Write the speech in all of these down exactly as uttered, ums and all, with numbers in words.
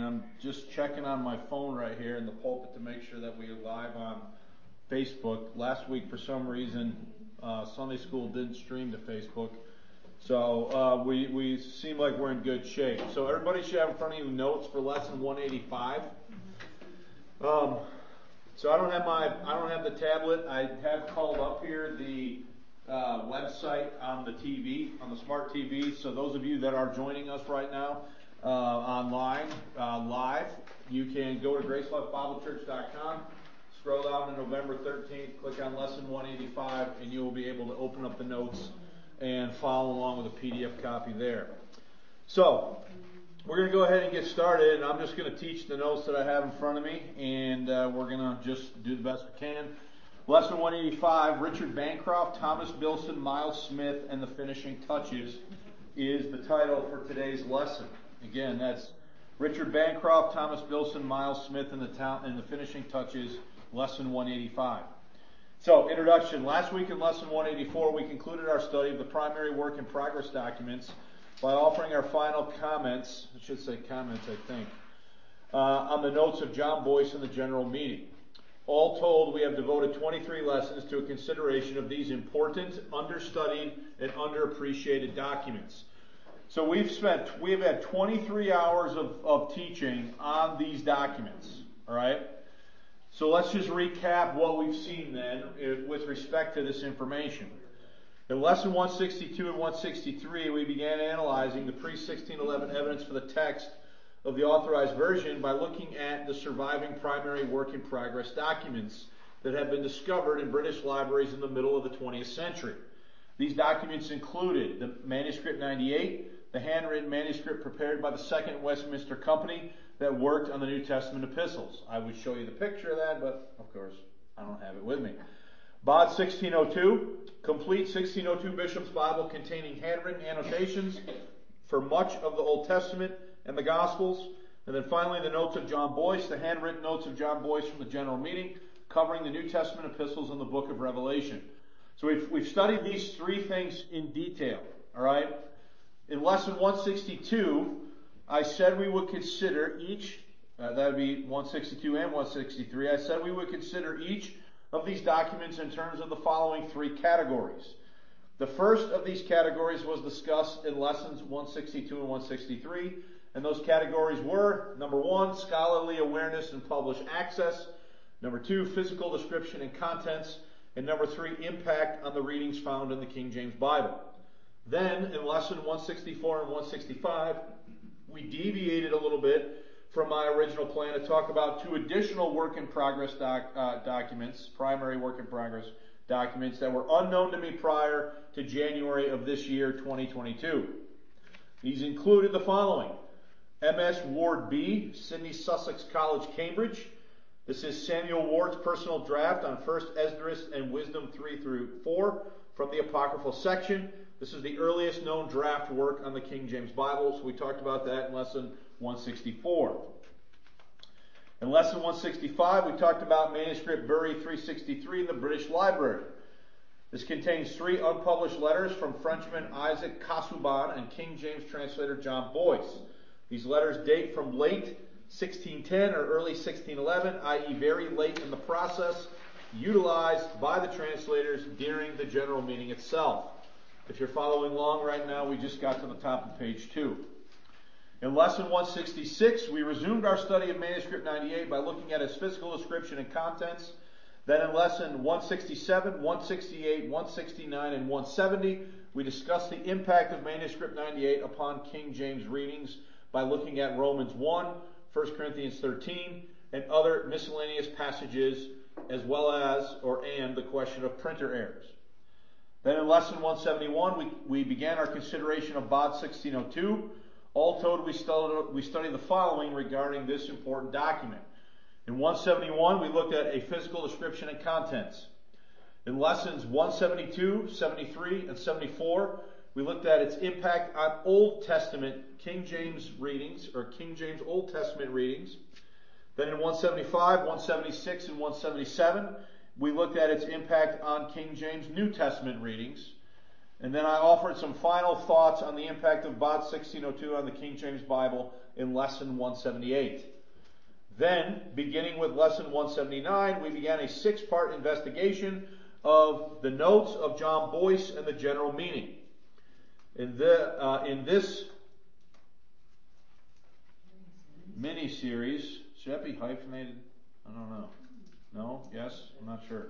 I'm just checking on my phone right here in the pulpit to make sure that we are live on Facebook. Last week, for some reason, uh, Sunday school didn't stream to Facebook. So uh, we, we seem like we're in good shape. So everybody should have in front of you notes for lesson one eighty-five. Um, so I don't have my I don't have the tablet. I have called up here the uh, website on the T V, on the smart T V. So those of you that are joining us right now uh, online, uh, live, you can go to grace life bible church dot com, scroll down to November thirteenth, click on lesson one eighty-five, and you will be able to open up the notes and follow along with a P D F copy there. So, we're going to go ahead and get started, and I'm just going to teach the notes that I have in front of me, and uh, we're going to just do the best we can. Lesson one eighty-five, Richard Bancroft, Thomas Bilson, Miles Smith, and the Finishing Touches is the title for today's lesson. Again, that's Richard Bancroft, Thomas Bilson, Miles Smith, and the, ta- and the Finishing Touches, lesson one eighty-five. So, introduction. Last week in lesson one eighty-four, we concluded our study of the primary work in progress documents by offering our final comments, I should say comments, I think, uh, on the notes of John Boyce in the general meeting. All told, we have devoted twenty-three lessons to a consideration of these important, understudied, and underappreciated documents. So we've spent, we have had twenty-three hours of, of teaching on these documents, all right? So let's just recap what we've seen then with respect to this information. In lesson one sixty-two and one sixty-three, we began analyzing the pre sixteen eleven evidence for the text of the Authorized Version by looking at the surviving primary work in progress documents that have been discovered in British libraries in the middle of the twentieth century. These documents included the Manuscript ninety-eight, the handwritten manuscript prepared by the Second Westminster Company that worked on the New Testament epistles. I would show you the picture of that, but of course I don't have it with me. Bod sixteen oh two, complete sixteen oh two Bishop's Bible containing handwritten annotations for much of the Old Testament and the Gospels. And then finally the notes of John Boyce, the handwritten notes of John Boyce from the general meeting covering the New Testament epistles and the book of Revelation. So we've, we've studied these three things in detail, all right? In lesson one sixty-two, I said we would consider each, uh, that would be one sixty-two and one sixty-three, I said we would consider each of these documents in terms of the following three categories. The first of these categories was discussed in lessons one sixty-two and one sixty-three, and those categories were, number one, scholarly awareness and published access, number two, physical description and contents, and number three, impact on the readings found in the King James Bible. Then, in lesson one sixty-four and one sixty-five, we deviated a little bit from my original plan to talk about two additional work in progress doc, uh, documents, primary work in progress documents that were unknown to me prior to January of this year, twenty twenty-two. These included the following: M S Ward B, Sidney Sussex College, Cambridge. This is Samuel Ward's personal draft on First Esdras and Wisdom three through four from the Apocryphal section. This is the earliest known draft work on the King James Bible, so we talked about that in lesson one sixty-four. In lesson one sixty-five, we talked about manuscript Bury three sixty-three in the British Library. This contains three unpublished letters from Frenchman Isaac Casaubon and King James translator John Boyce. These letters date from late sixteen ten or early sixteen eleven, that is very late in the process, utilized by the translators during the general meeting itself. If you're following along right now, we just got to the top of page two. In lesson one sixty-six, we resumed our study of manuscript ninety-eight by looking at its physical description and contents. Then in lesson one sixty-seven, one sixty-eight, one sixty-nine, and one seventy, we discussed the impact of manuscript ninety-eight upon King James readings by looking at Romans one, First Corinthians thirteen, and other miscellaneous passages, as well as, or and, the question of printer errors. Then in lesson one seventy-one, we, we began our consideration of Bod sixteen oh two. All told, we studied, we studied the following regarding this important document. In one seventy-one, we looked at a physical description and contents. In lessons one seventy-two, seventy-three, and seventy-four, we looked at its impact on Old Testament King James readings, or King James Old Testament readings. Then in one seventy-five, one seventy-six, and one seventy-seven, we looked at its impact on King James New Testament readings. And then I offered some final thoughts on the impact of B O T sixteen oh two on the King James Bible in lesson one seventy-eight. Then, beginning with lesson one seventy-nine, we began a six-part investigation of the notes of John Boyce and the general meaning. In, the, uh, in this mini-series, should that be hyphenated? I don't know. No? Yes? I'm not sure.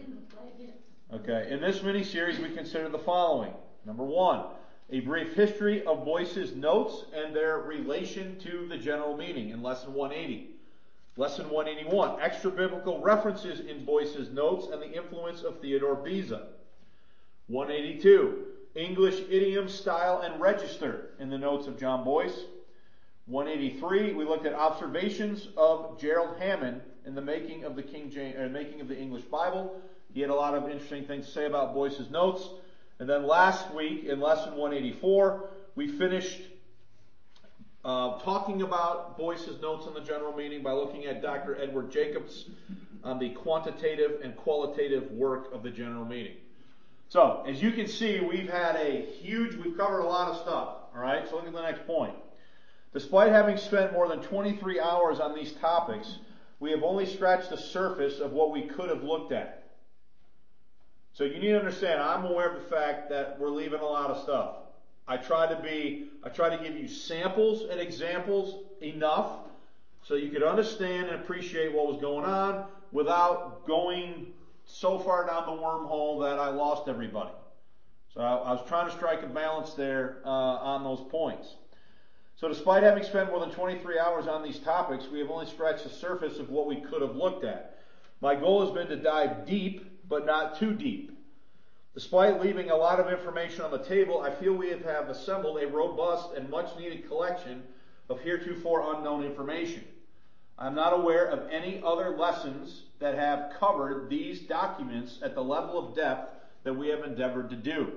Okay. In this mini-series, we consider the following. Number one, a brief history of Boyce's notes and their relation to the general meaning in lesson one eighty. Lesson one eighty-one, extra biblical references in Boyce's notes and the influence of Theodore Beza. one eighty-two, English idiom, style, and register in the notes of John Boyce. one eighty-three, we looked at observations of Gerald Hammond in the making of the King James, uh, making of the English Bible. He had a lot of interesting things to say about Boyce's notes. And then last week in lesson one eighty-four, we finished uh, talking about Boyce's notes on the general meaning by looking at Doctor Edward Jacobs on the quantitative and qualitative work of the general meaning. So, as you can see, we've had a huge, we've covered a lot of stuff. All right, so look at the next point. Despite having spent more than twenty-three hours on these topics, we have only scratched the surface of what we could have looked at. So you need to understand, I'm aware of the fact that we're leaving a lot of stuff. I try to be, I try to give you samples and examples enough so you could understand and appreciate what was going on without going so far down the wormhole that I lost everybody. So I, I was trying to strike a balance there uh, on those points. So despite having spent more than twenty-three hours on these topics, we have only scratched the surface of what we could have looked at. My goal has been to dive deep, but not too deep. Despite leaving a lot of information on the table, I feel we have assembled a robust and much-needed collection of heretofore unknown information. I'm not aware of any other lessons that have covered these documents at the level of depth that we have endeavored to do.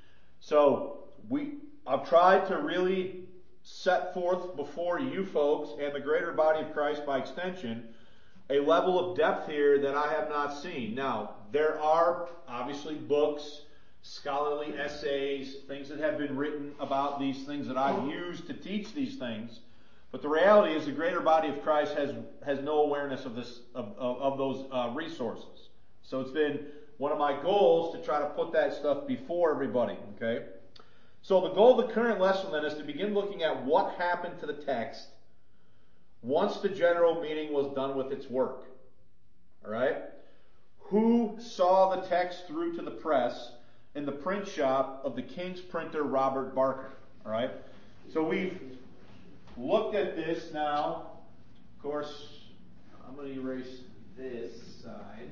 So we, I've tried to really set forth before you folks and the greater body of Christ by extension a level of depth here that I have not seen. Now, there are obviously books, scholarly essays, things that have been written about these things that I've used to teach these things. But the reality is the greater body of Christ has has no awareness of this of, of, of those uh, resources. So it's been one of my goals to try to put that stuff before everybody. Okay. So the goal of the current lesson then is to begin looking at what happened to the text once the general meaning was done with its work. All right? Who saw the text through to the press in the print shop of the King's printer, Robert Barker? All right? So we've looked at this now. Of course, I'm going to erase this side.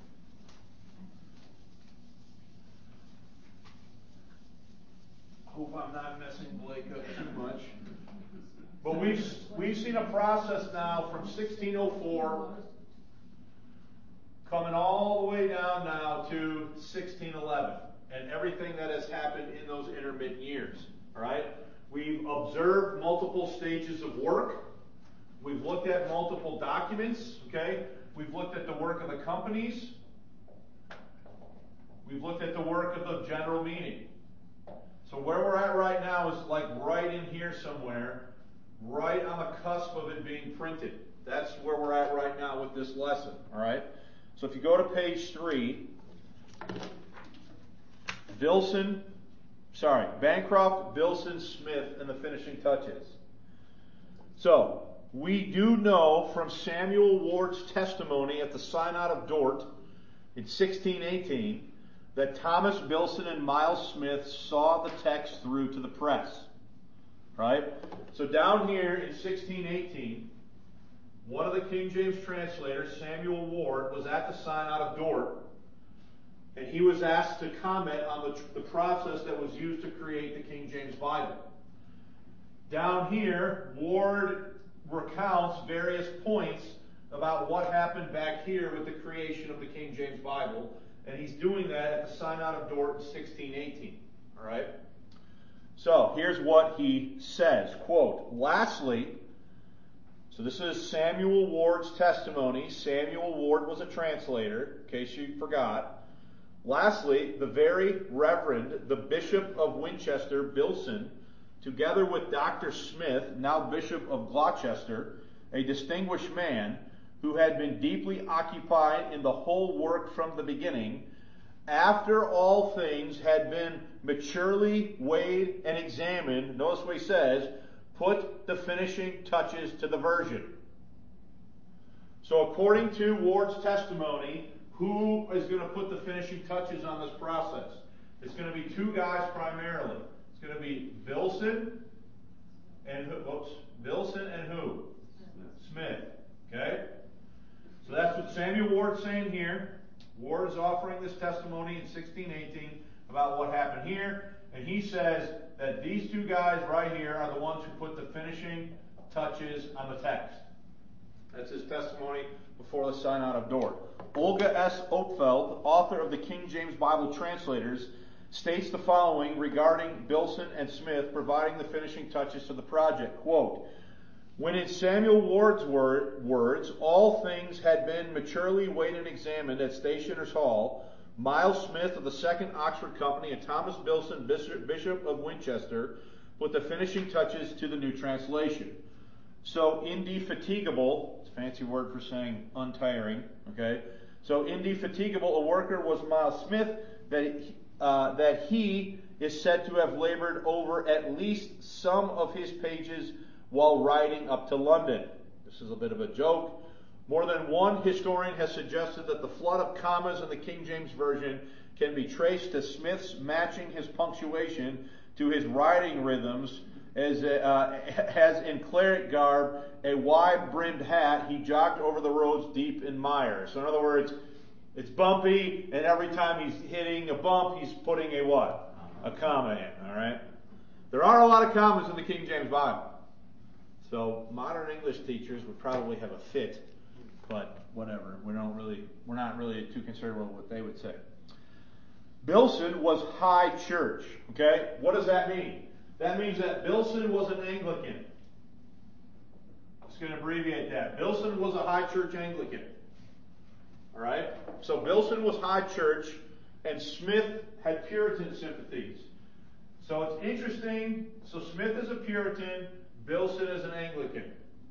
Hope I'm not messing Blake up too much. But we've we've seen a process now from sixteen oh four coming all the way down now to sixteen eleven and everything that has happened in those intermittent years. All right? We've observed multiple stages of work. We've looked at multiple documents. Okay? We've looked at the work of the companies. We've looked at the work of the general meaning. So where we're at right now is like right in here somewhere, right on the cusp of it being printed. That's where we're at right now with this lesson. All right? So if you go to page three, Bilson, sorry, Bancroft, Bilson, Smith, and the finishing touches. So we do know from Samuel Ward's testimony at the Synod of Dort in sixteen eighteen that Thomas Bilson and Miles Smith saw the text through to the press. Right? So down here in sixteen eighteen, one of the King James translators, Samuel Ward, was at the Synod of Dort, and he was asked to comment on the, the process that was used to create the King James Bible. Down here, Ward recounts various points about what happened back here with the creation of the King James Bible, and he's doing that at the Synod of Dort in sixteen eighteen. All right? So, here's what he says, quote, lastly, so this is Samuel Ward's testimony. Samuel Ward was a translator, in case you forgot. Lastly, the very Reverend, the Bishop of Winchester, Bilson, together with Doctor Smith, now Bishop of Gloucester, a distinguished man who had been deeply occupied in the whole work from the beginning, after all things had been maturely weighed and examined, notice what he says, put the finishing touches to the version. So according to Ward's testimony, who is going to put the finishing touches on this process? It's going to be two guys primarily. It's going to be Bilson and who? Oops, Bilson and who? Smith. Smith. Okay? So that's what Samuel Ward's saying here. Ward is offering this testimony in sixteen eighteen about what happened here. And he says that these two guys right here are the ones who put the finishing touches on the text. That's his testimony before the Synod of Dort. Olga S. Opfeld, author of the King James Bible Translators, states the following regarding Bilson and Smith providing the finishing touches to the project. Quote, when in Samuel Ward's word, words, all things had been maturely weighed and examined at Stationers' Hall, Miles Smith of the Second Oxford Company and Thomas Bilson, Bishop of Winchester, put the finishing touches to the new translation. So indefatigable, it's a fancy word for saying untiring, okay? So indefatigable a worker was Miles Smith, that, uh, that he is said to have labored over at least some of his pages while riding up to London. This is a bit of a joke. More than one historian has suggested that the flood of commas in the King James Version can be traced to Smith's matching his punctuation to his riding rhythms, as, uh, as in cleric garb, a wide-brimmed hat, he jogged over the roads deep in mire. So in other words, it's bumpy, and every time he's hitting a bump, he's putting a what? A comma in, all right? There are a lot of commas in the King James Bible. So modern English teachers would probably have a fit, but whatever. We don't really, we're not really too concerned with what they would say. Bilson was high church, okay? What does that mean? That means that Bilson was an Anglican. I'm just going to abbreviate that. Bilson was a high church Anglican. All right? So Bilson was high church, and Smith had Puritan sympathies. So it's interesting. So Smith is a Puritan, Bilson is an Anglican.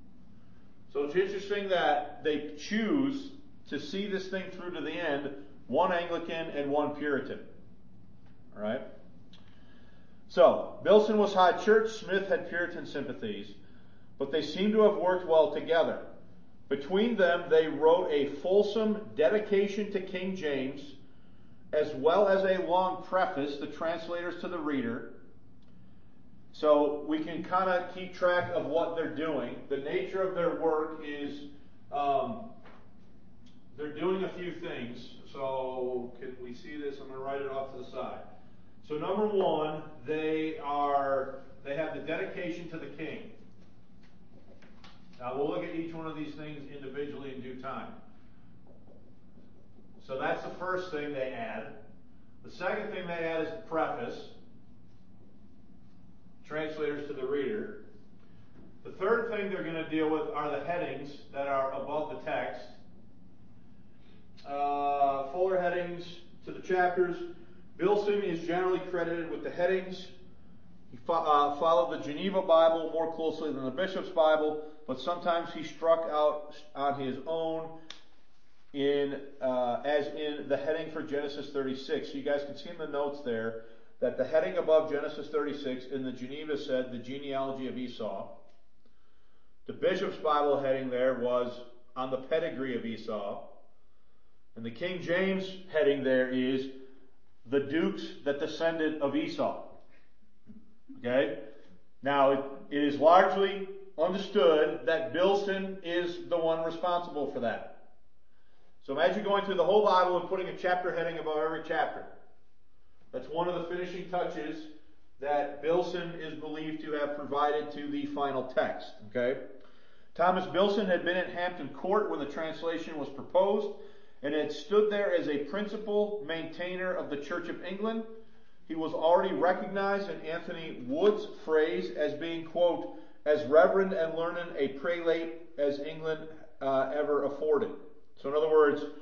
So it's interesting that they choose to see this thing through to the end, one Anglican and one Puritan. All right? So, Bilson was high church, Smith had Puritan sympathies, but they seem to have worked well together. Between them, they wrote a fulsome dedication to King James, as well as a long preface, the translators to the reader. So we can kind of keep track of what they're doing. The nature of their work is um, they're doing a few things. So can we see this? I'm going to write it off to the side. So number one, they are they have the dedication to the king. Now we'll look at each one of these things individually in due time. So that's the first thing they add. The second thing they add is the preface. Translators to the reader. The third thing they're going to deal with are the headings that are above the text. Uh, fuller headings to the chapters. Bilson is generally credited with the headings. He fo- uh, followed the Geneva Bible more closely than the Bishop's Bible, but sometimes he struck out on his own in uh, as in the heading for Genesis thirty-six. So you guys can see in the notes there that the heading above Genesis thirty-six in the Geneva said the genealogy of Esau. The Bishop's Bible heading there was on the pedigree of Esau. And the King James heading there is the dukes that descended of Esau. Okay? Now, it, it is largely understood that Bilson is the one responsible for that. So imagine going through the whole Bible and putting a chapter heading above every chapter. That's one of the finishing touches that Bilson is believed to have provided to the final text. Okay? Thomas Bilson had been at Hampton Court when the translation was proposed, and had stood there as a principal maintainer of the Church of England. He was already recognized in Anthony Wood's phrase as being, quote, as reverend and learned a prelate as England uh, ever afforded. So in other words,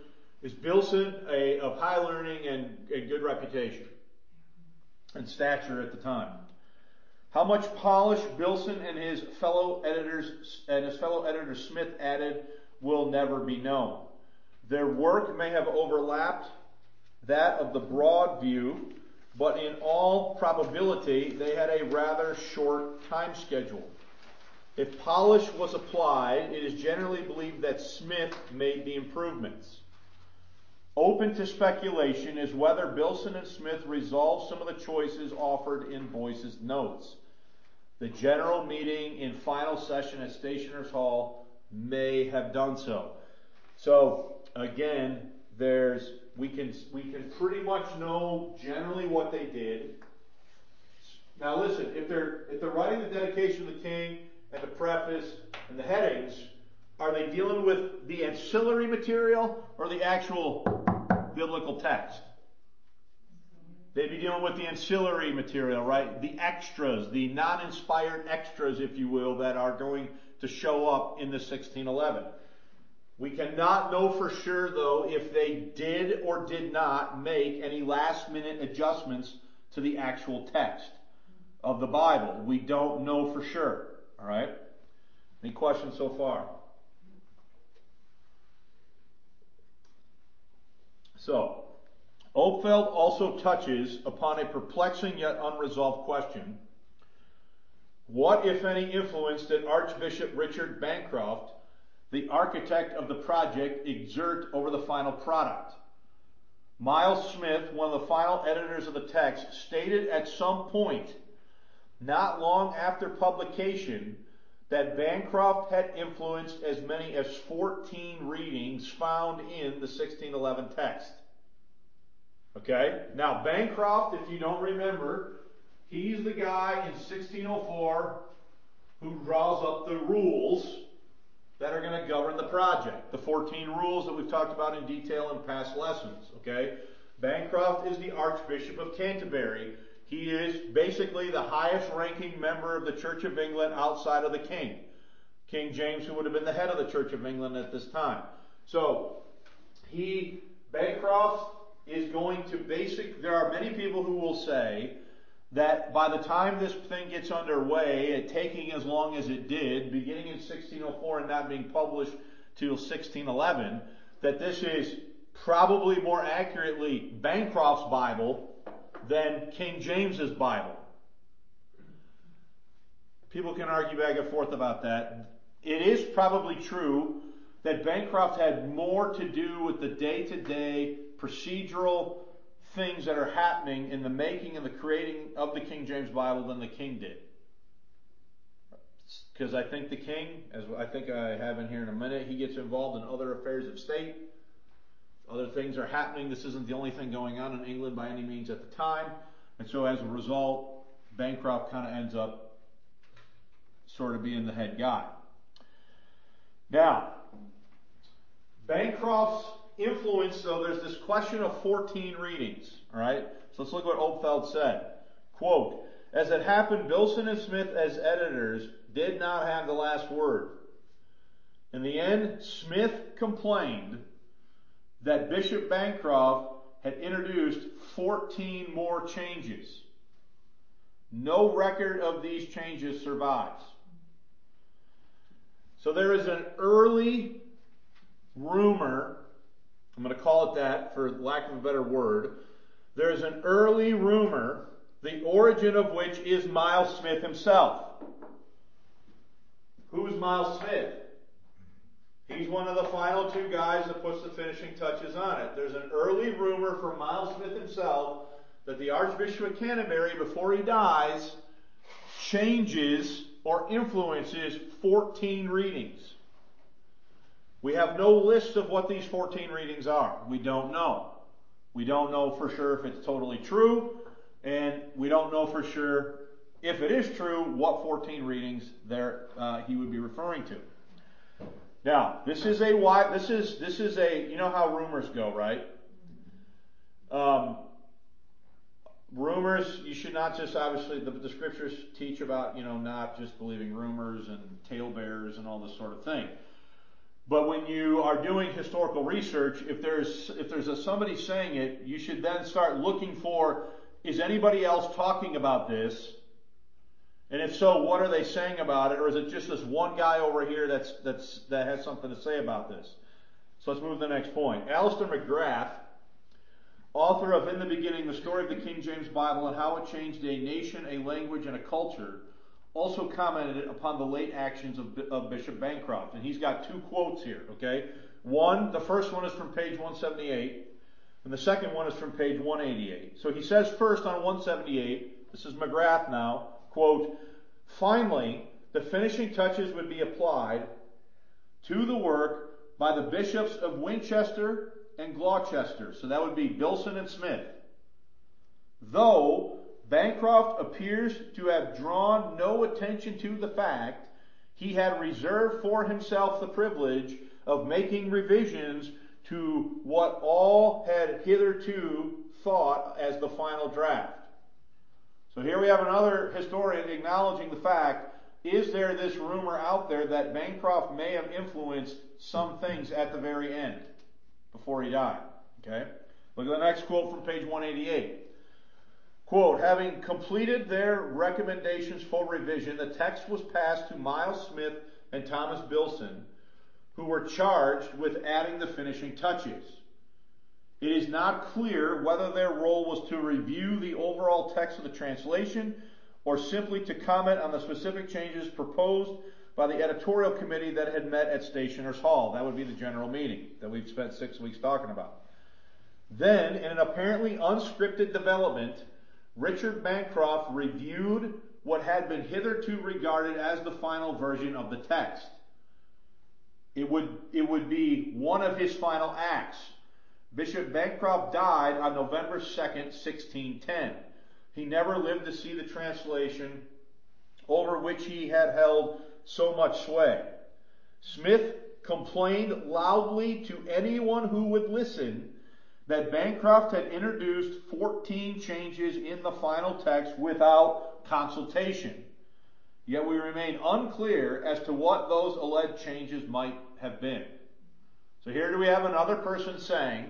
Is Bilson a, of high learning and a good reputation and stature at the time? How much polish Bilson and his fellow editors and his fellow editor Smith added will never be known. Their work may have overlapped that of the broad view, but in all probability they had a rather short time schedule. If polish was applied, it is generally believed that Smith made the improvements. Open to speculation is whether Bilson and Smith resolved some of the choices offered in Boyce's notes. The general meeting in final session at Stationers Hall may have done so. So again, there's we can we can pretty much know generally what they did. Now listen, if they're if they're writing the dedication of the king and the preface and the headings, are they dealing with the ancillary material or the actual biblical text? They'd be dealing with the ancillary material, right? The extras, the non-inspired extras, if you will, that are going to show up in the sixteen eleven. We cannot know for sure, though, if they did or did not make any last-minute adjustments to the actual text of the Bible. We don't know for sure, all right? Any questions so far? So, Opfeld also touches upon a perplexing yet unresolved question. What, if any, influence did Archbishop Richard Bancroft, the architect of the project, exert over the final product? Miles Smith, one of the final editors of the text, stated at some point, not long after publication, that Bancroft had influenced as many as fourteen readings found in the sixteen eleven text. Okay? Now, Bancroft, if you don't remember, he's the guy in sixteen oh four who draws up the rules that are going to govern the project. The fourteen rules that we've talked about in detail in past lessons. Okay? Bancroft is the Archbishop of Canterbury. He is basically the highest ranking member of the Church of England outside of the king. King James, who would have been the head of the Church of England at this time. So, he, Bancroft is going to basic, there are many people who will say that by the time this thing gets underway, it taking as long as it did, beginning in sixteen oh four and not being published till sixteen eleven, that this is probably more accurately Bancroft's Bible than King James's Bible. People can argue back and forth about that. It is probably true that Bancroft had more to do with the day-to-day procedural things that are happening in the making and the creating of the King James Bible than the king did. Because I think the king, as I think I have in here in a minute, he gets involved in other affairs of state. Other things are happening. This isn't the only thing going on in England by any means at the time. And so as a result, Bancroft kind of ends up sort of being the head guy. Now, Bancroft's influence, though, there's this question of fourteen readings. All right? So let's look at what Opfeld said. Quote, as it happened, Bilson and Smith as editors did not have the last word. In the end, Smith complained that Bishop Bancroft had introduced fourteen more changes. No record of these changes survives. So there is an early rumor, I'm going to call it that for lack of a better word, there is an early rumor, the origin of which is Miles Smith himself. Who's Miles Smith? He's one of the final two guys that puts the finishing touches on it. There's an early rumor from Miles Smith himself that the Archbishop of Canterbury, before he dies, changes or influences fourteen readings. We have no list of what these fourteen readings are. We don't know. We don't know for sure if it's totally true, and we don't know for sure, if it is true, what fourteen readings there uh, he would be referring to. Now, this is a why. This is this is a. You know how rumors go, right? Um, rumors. You should not just obviously the, the scriptures teach about you know not just believing rumors and talebearers and all this sort of thing. But when you are doing historical research, if there's if there's a, somebody saying it, you should then start looking for, is anybody else talking about this? And if so, what are they saying about it? Or is it just this one guy over here that's that's that has something to say about this? So let's move to the next point. Alister McGrath, author of In the Beginning, the Story of the King James Bible and How It Changed a Nation, a Language, and a Culture, also commented upon the late actions of, of Bishop Bancroft. And he's got two quotes here, okay? One, the first one is from page one seventy-eight, and the second one is from page one eighty-eight. So he says first on one seventy-eight, this is McGrath now, quote, finally, the finishing touches would be applied to the work by the bishops of Winchester and Gloucester. So that would be Bilson and Smith. Though Bancroft appears to have drawn no attention to the fact he had reserved for himself the privilege of making revisions to what all had hitherto thought as the final draft. So here we have another historian acknowledging the fact, is there this rumor out there that Bancroft may have influenced some things at the very end, before he died? Okay. Look at the next quote from page one eighty-eight. Quote, having completed their recommendations for revision, the text was passed to Miles Smith and Thomas Bilson, who were charged with adding the finishing touches. It is not clear whether their role was to review the overall text of the translation or simply to comment on the specific changes proposed by the editorial committee that had met at Stationers Hall. That would be the general meeting that we've spent six weeks talking about. Then, in an apparently unscripted development, Richard Bancroft reviewed what had been hitherto regarded as the final version of the text. It would, it would be one of his final acts. Bishop Bancroft died on November second, sixteen ten. He never lived to see the translation over which he had held so much sway. Smith complained loudly to anyone who would listen that Bancroft had introduced fourteen changes in the final text without consultation. Yet we remain unclear as to what those alleged changes might have been. So here do we have another person saying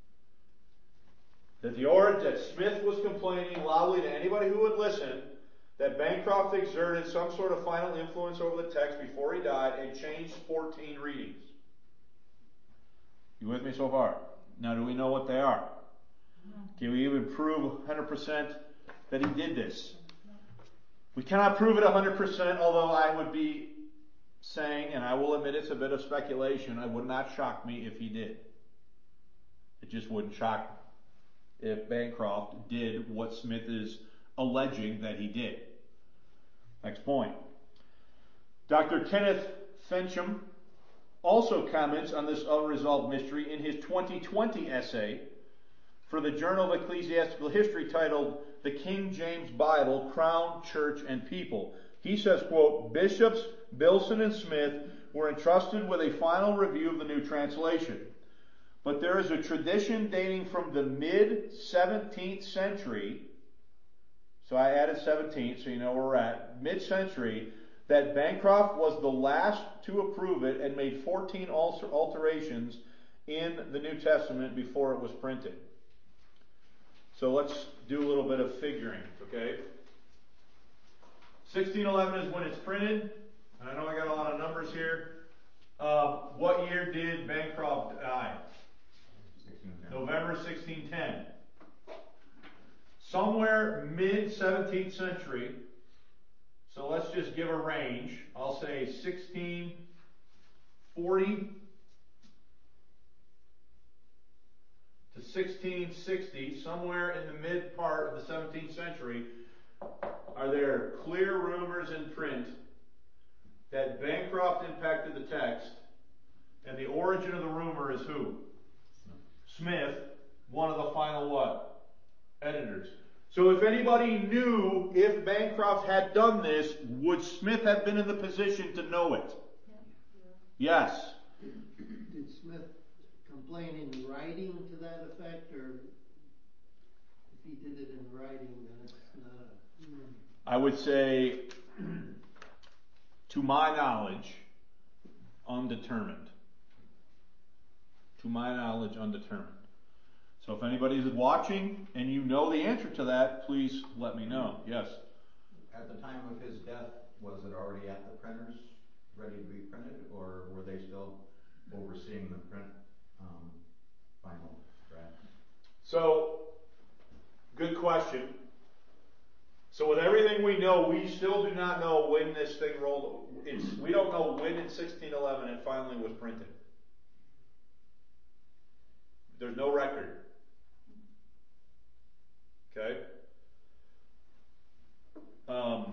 that the or that Smith was complaining loudly to anybody who would listen that Bancroft exerted some sort of final influence over the text before he died and changed fourteen readings. You with me so far? Now, do we know what they are? Can we even prove one hundred percent that he did this? We cannot prove it one hundred percent, although I would be saying, and I will admit it's a bit of speculation, it would not shock me if he did. It just wouldn't shock me if Bancroft did what Smith is alleging that he did. Next point. Doctor Kenneth Fensham also comments on this unresolved mystery in his twenty twenty essay for the Journal of Ecclesiastical History titled The King James Bible, Crown, Church, and People. He says, quote, Bishops Bilson and Smith were entrusted with a final review of the new translation. But there is a tradition dating from the mid-seventeenth century, so I added seventeenth so you know where we're at, mid-century, that Bancroft was the last to approve it and made fourteen alter- alterations in the New Testament before it was printed. So let's do a little bit of figuring, okay? sixteen eleven is when it's printed. And I know I got a lot of numbers here. Uh, what year did Bancroft die? November sixteen ten. Somewhere mid-seventeenth century. So let's just give a range. I'll say sixteen forty to sixteen sixty, somewhere in the mid part of the seventeenth century, are there clear rumors in print that Bancroft impacted the text, and the origin of the rumor is who? Smith, one of the final what? Editors. So if anybody knew if Bancroft had done this, would Smith have been in the position to know it? Yeah. Yes. Did Smith complain in writing to that effect, or if he did it in writing, then it's not a... Hmm. I would say, to my knowledge, undetermined. To my knowledge, undetermined. So if anybody is watching and you know the answer to that, please let me know. Yes? At the time of his death, was it already at the printers, ready to be printed, or were they still overseeing the print um, final draft? So, good question. So with everything we know, we still do not know when this thing rolled. It's, we don't know when in sixteen eleven it finally was printed. There's no record. Okay? Um,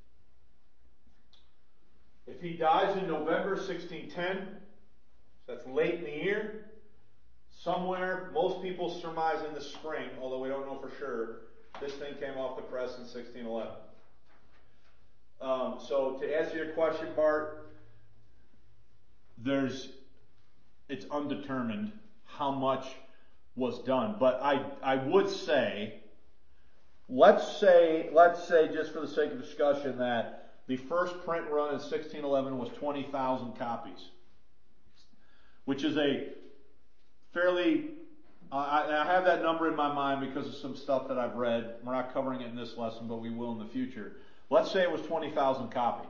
if he dies in November sixteen ten, that's late in the year, somewhere, most people surmise in the spring, although we don't know for sure, this thing came off the press in sixteen eleven. Um, so to answer your question, Bart, there's, it's undetermined how much was done. But I, I would say, let's say, let's say just for the sake of discussion that the first print run in sixteen eleven was twenty thousand copies, which is a fairly, uh, I, I have that number in my mind because of some stuff that I've read. We're not covering it in this lesson, but we will in the future. Let's say it was twenty thousand copies.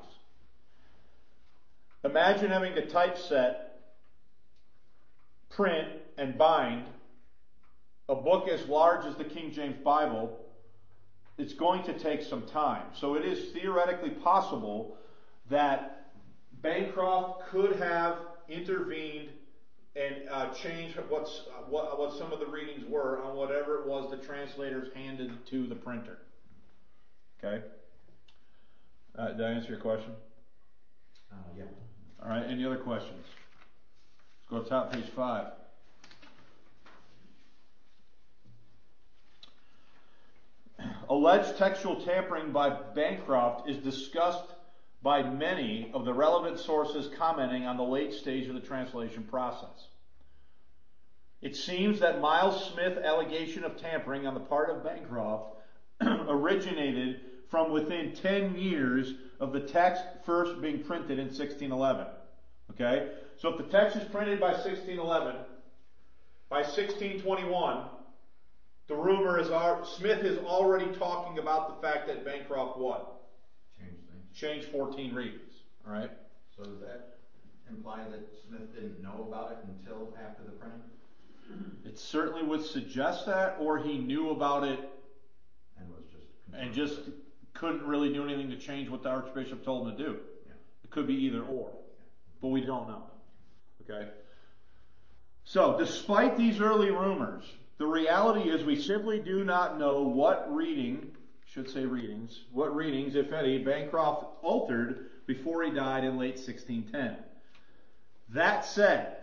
Imagine having to typeset, print, and bind a book as large as the King James Bible. It's going to take some time. So it is theoretically possible that Bancroft could have intervened and uh, changed what's, uh, what, what some of the readings were on whatever it was the translators handed to the printer. Okay? Uh, did I answer your question? Uh, yeah. All right, any other questions? Let's go to top page five. Alleged textual tampering by Bancroft is discussed by many of the relevant sources commenting on the late stage of the translation process. It seems that Miles Smith's allegation of tampering on the part of Bancroft originated from within ten years of the text first being printed in sixteen eleven. Okay? So if the text is printed by sixteen eleven, by sixteen twenty-one, the rumor is our, Smith is already talking about the fact that Bancroft what? Change things. Changed fourteen readings. All right? So does that imply that Smith didn't know about it until after the printing? It certainly would suggest that, or he knew about it And was just and just couldn't really do anything to change what the Archbishop told him to do. Yeah. It could be either or, but we don't know. Okay? So, despite these early rumors, the reality is we simply do not know what reading, should say readings, what readings, if any, Bancroft altered before he died in late sixteen ten. That said,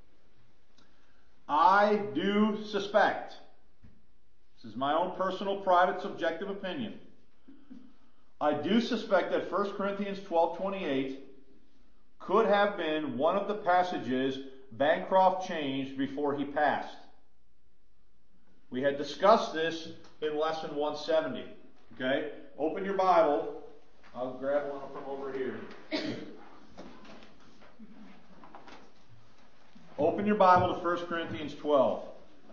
I do suspect, this is my own personal, private, subjective opinion, I do suspect that First Corinthians twelve twenty-eight could have been one of the passages Bancroft changed before he passed. We had discussed this in lesson one seventy. Okay? Open your Bible. I'll grab one from over here. Open your Bible to First Corinthians twelve.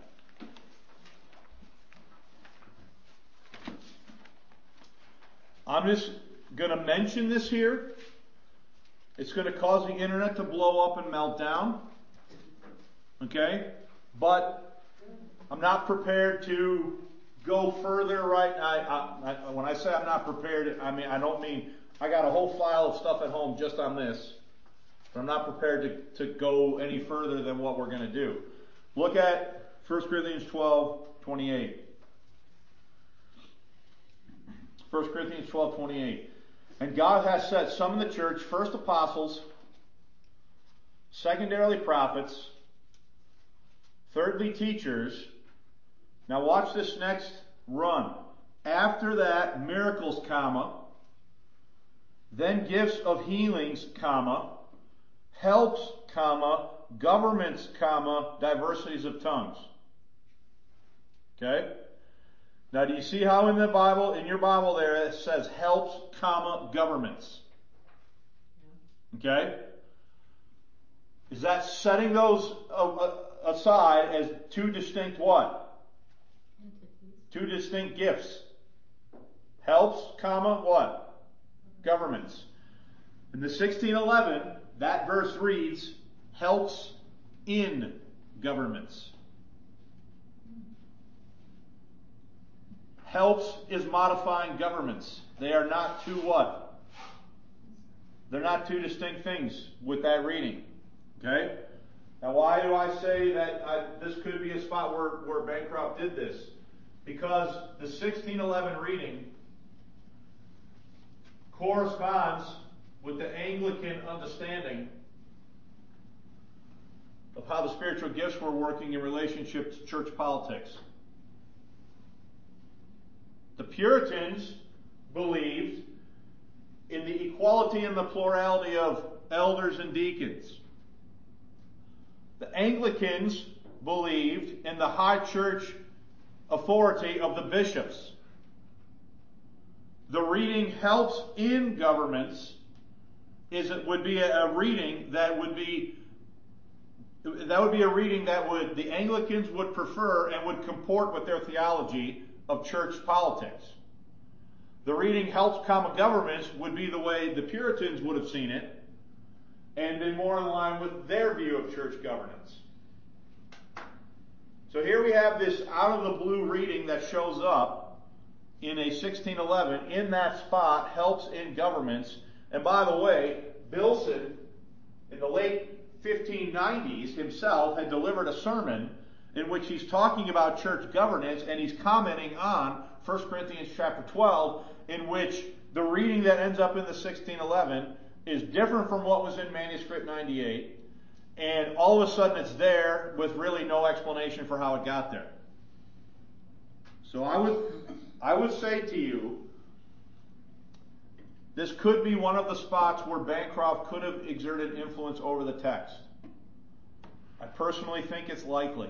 I'm just going to mention this here. It's going to cause the internet to blow up and melt down. Okay? But I'm not prepared to go further right now. I, I, when I say I'm not prepared, I mean, I don't mean I got a whole file of stuff at home just on this. But I'm not prepared to, to go any further than what we're going to do. Look at First Corinthians twelve twenty-eight. First Corinthians twelve twenty-eight. And God has set some in the church, first apostles, secondarily prophets, thirdly teachers. Now watch this next run. After that, miracles, comma, then gifts of healings, comma, helps, comma, governments, comma, diversities of tongues. Okay? Now do you see how in the Bible, in your Bible there, it says helps, comma, governments? Okay? Is that setting those uh, uh, aside as two distinct what? Two distinct gifts. Helps, comma, what? Governments. In the sixteen eleven, that verse reads, helps in governments. Helps is modifying governments. They are not two what? They're not two distinct things with that reading. Okay? Now why do I say that I, this could be a spot where, where Bancroft did this? Because the sixteen eleven reading corresponds with the Anglican understanding of how the spiritual gifts were working in relationship to church politics. The Puritans believed in the equality and the plurality of elders and deacons. The Anglicans believed in the high church authority of the bishops. The reading helps in governments is it would be a, a reading that would be that would be a reading that would the Anglicans would prefer and would comport with their theology of church politics. The reading helps common governments would be the way the Puritans would have seen it and been more in line with their view of church governance. So here we have this out of the blue reading that shows up in a sixteen eleven in that spot, helps in governments. And by the way, Bilson in the late fifteen nineties himself had delivered a sermon in which he's talking about church governance, and he's commenting on First Corinthians chapter twelve, in which the reading that ends up in the sixteen eleven is different from what was in manuscript ninety-eight, and all of a sudden it's there with really no explanation for how it got there. So I would, I would say to you, this could be one of the spots where Bancroft could have exerted influence over the text. I personally think it's likely.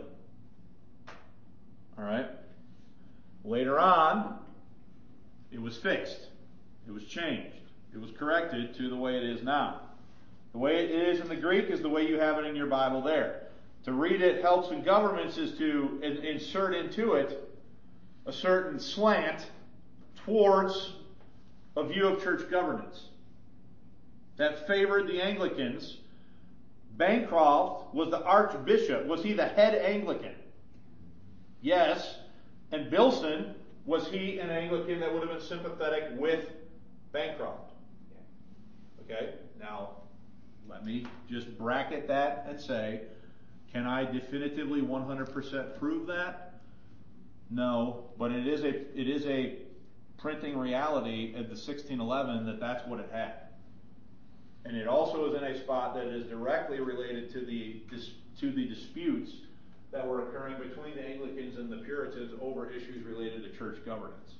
All right. Later on, it was fixed. It was changed. It was corrected to the way it is now. The way it is in the Greek is the way you have it in your Bible there. To read it helps in governments is to in, insert into it a certain slant towards a view of church governance that favored the Anglicans. Bancroft was the archbishop. Was he the head Anglican? Yes. And Bilson, was he an Anglican that would have been sympathetic with Bancroft? Okay, now let me just bracket that and say, can I definitively one hundred percent prove that? No, but it is a it is a printing reality at the sixteen eleven that that's what it had. And it also is in a spot that is directly related to the to the disputes that were occurring between the Anglicans and the Puritans over issues related to church governance.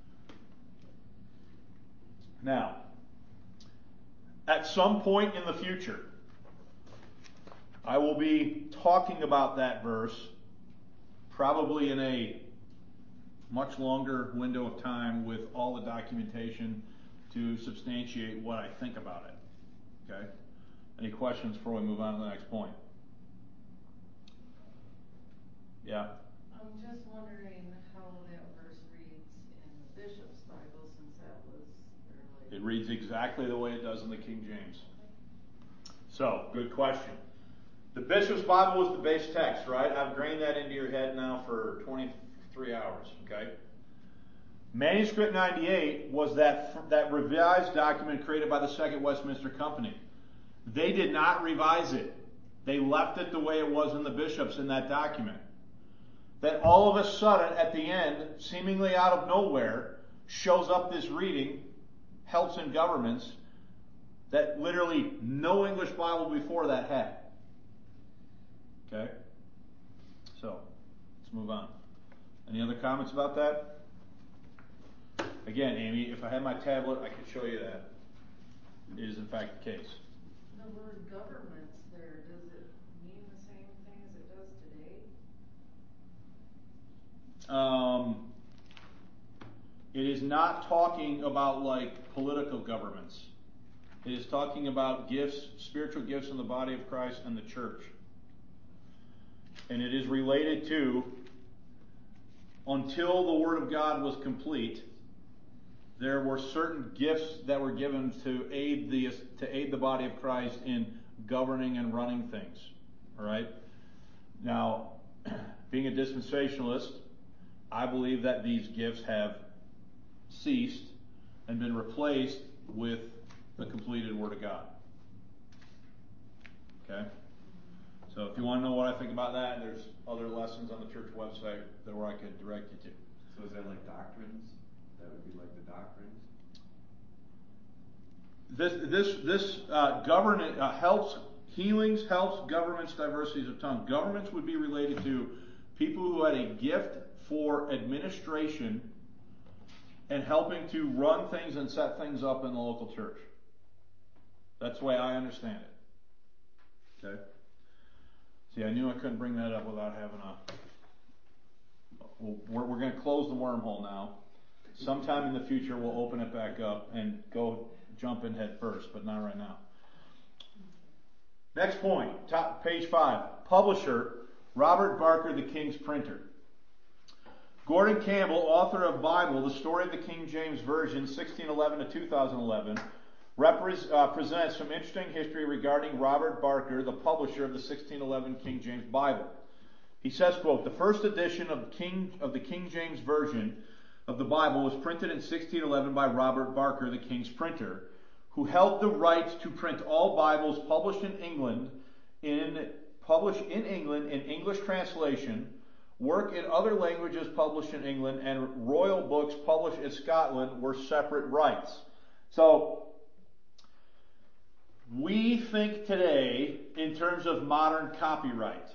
Now, at some point in the future, I will be talking about that verse, probably in a much longer window of time with all the documentation to substantiate what I think about it. Okay? Any questions before we move on to the next point? Yeah? I'm just wondering how that verse reads in the Bishop's Bible, since that was their like... It reads exactly the way it does in the King James. So, good question. The Bishop's Bible was the base text, right? I've grained that into your head now for twenty-three hours, okay? Manuscript ninety-eight was that, that revised document created by the Second Westminster Company. They did not revise it. They left it the way it was in the bishops in that document. Then all of a sudden, at the end, seemingly out of nowhere, shows up this reading, helps in governments, that literally no English Bible before that had. Okay? So, let's move on. Any other comments about that? Again, Amy, if I had my tablet, I could show you that. It is in fact the case. The word governments there, does it mean the same thing as it does today? Um, it is not talking about like political governments. It is talking about gifts, spiritual gifts in the body of Christ and the church. and it is related to, until the Word of God was complete, there were certain gifts that were given to aid the to aid the body of Christ in governing and running things. All right. Now, being a dispensationalist, I believe that these gifts have ceased and been replaced with the completed Word of God. Okay? So if you want to know what I think about that, there's other lessons on the church website that where I could direct you to. So is that like doctrines? That would be like the doctrines? This this this uh, government uh, helps healings, helps governments, diversities of tongue. Governments would be related to people who had a gift for administration and helping to run things and set things up in the local church. That's the way I understand it. Okay? See, I knew I couldn't bring that up without having a... We're, we're going to close the wormhole now. Sometime in the future, we'll open it back up and go jump in head first, but not right now. Next point, top page five. Publisher, Robert Barker, the King's Printer. Gordon Campbell, author of Bible, The Story of the King James Version, sixteen eleven to two thousand eleven, repres, uh, presents some interesting history regarding Robert Barker, the publisher of the sixteen eleven King James Bible. He says, quote, the first edition of, King, of the King James Version of the Bible was printed in sixteen eleven by Robert Barker, the King's Printer, who held the right to print all Bibles published in England in published in England in English translation, work in other languages published in England, and royal books published in Scotland were separate rights. So, we think today in terms of modern copyright.